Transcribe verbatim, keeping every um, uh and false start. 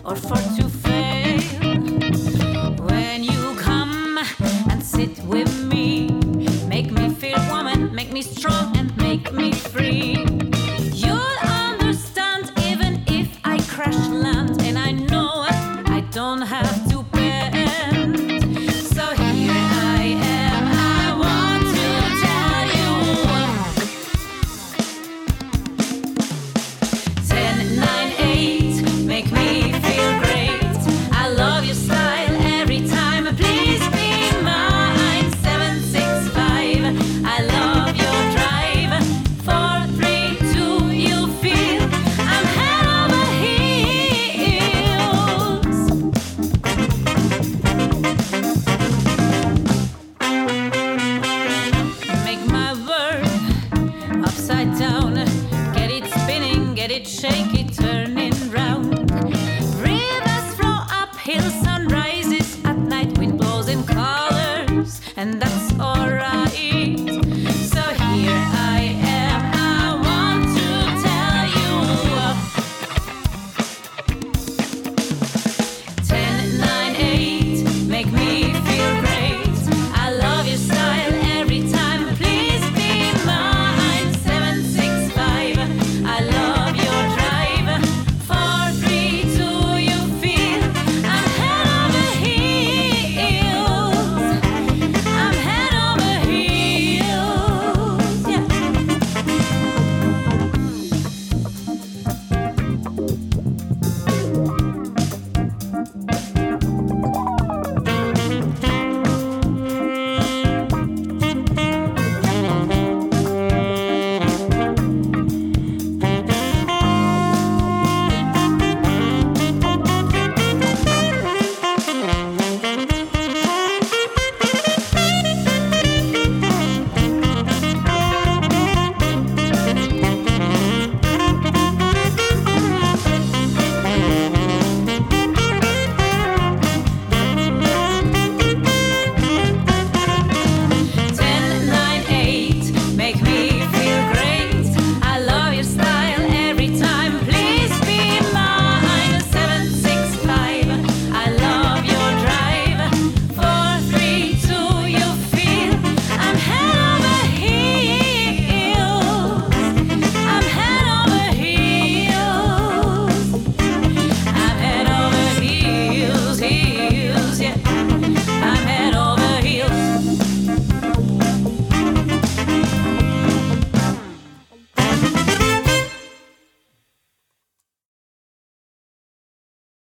or for to fail. When you come and sit with me, make me feel woman, make me strong and make me free. You'll understand even if I crash land, and I know I don't have to bend. So here I am, I want to tell you. Ten, nine, eight, make me feel great. I love your style every time, please be mine. Seven, six, five, I love your drive. Four, three, two, you feel I'm head over heels. Make my world upside down, get it spinning, get it shaky, turning round. Rivers flow uphill, sun rises at night, wind blows in colors, and that's